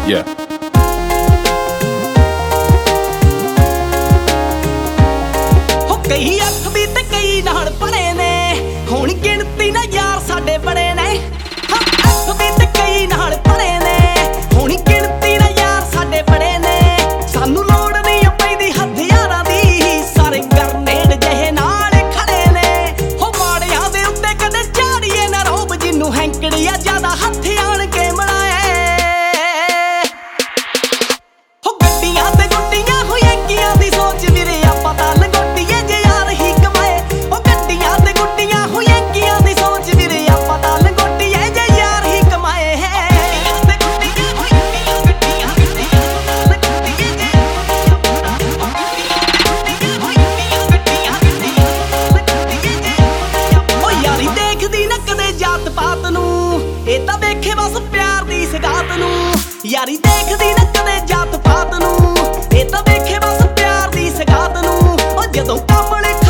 Yeah. ਹੋ ਕਈ 8ਵੀਂ ਤੇ ਕਈ ਨਾਲ ਪੜੇ ਨੇ, ਹੁਣ ਗਿਣਤੀ ਨਾ ਯਾਰ ਸਾਡੇ ਬੜੇ ਨੇ। 8ਵੀਂ ਤੇ ਕਈ ਨਾਲ ਪੜੇ ਨੇ, ਹੁਣ ਗਿਣਤੀ ਨਾ ਯਾਰ ਸਾਡੇ ਬੜੇ ਨੇ। ਸਾਨੂੰ ਲੋੜ ਨਹੀਂ ਪੈਂਦੀ ਹਥਿਆਰਾਂ ਦੀ, ਸਾਰੇ ਗਰਨੇਡ ਜਿਹੇ ਨਾਲ ਖੜੇ ਨੇ। ਹੋ ਮਾੜਿਆਂ ਦੇ ਉੱਤੇ ਕਦੇ ਝਾੜੀਏ ਨਾ ਰੋਬ, ਜਿਹਨੂੰ ਹੈਂਕੜੀਆ ਜ਼ਿਆਦਾ ਹੱਥ ਆਣ ਕੇ ਮਿਲਾਏ। ਹੋ ਗੱਡੀਆਂ ਤੇ ਗੁੱਡੀਆਂ ਹੋਈਆਂ ਕੀਆਂ ਦੀ ਸੋਚ ਵੀਰੇ ਆਪਾਂ ਤਾਂ ਲੰਗੋਟੀਏ ਜੇ ਯਾਰ ਹੀ ਕਮਾਏ। ਉਹ ਗੱਡੀਆਂ ਤੇ ਗੁੱਡੀਆਂ ਹੋਈਆਂ ਕੀਆਂ ਦੀ ਸੋਚ ਵੀਰੇ ਆਪਾਂ ਤਾਂ ਲੰਗੋਟੀਏ ਜੇ ਯਾਰ ਹੀ ਕਮਾਏ। ਉਹ ਯਾਰੀ ਦੇਖਦੀ ਨਾ ਕਦੇ ਜਾਤ ਪਾਤ ਨੂੰ, ਇਹ ਤਾਂ ਵੇਖੇ ਬਸ ਪਿਆਰ ਦੀ ਸਗਾਤ ਨੂੰ। ਯਾਰੀ ਦੇਖਦੀ ਨਾ ਕਦੇ ਜਾਤ ਪਾਤ ਨੂੰ, ਇਹ ਤਾਂ ਵੇਖੇ ਬਸ ਪਿਆਰ ਦੀ ਸਗਾਤ ਨੂੰ। ਉਹ ਜਦੋਂ ਕੰਮ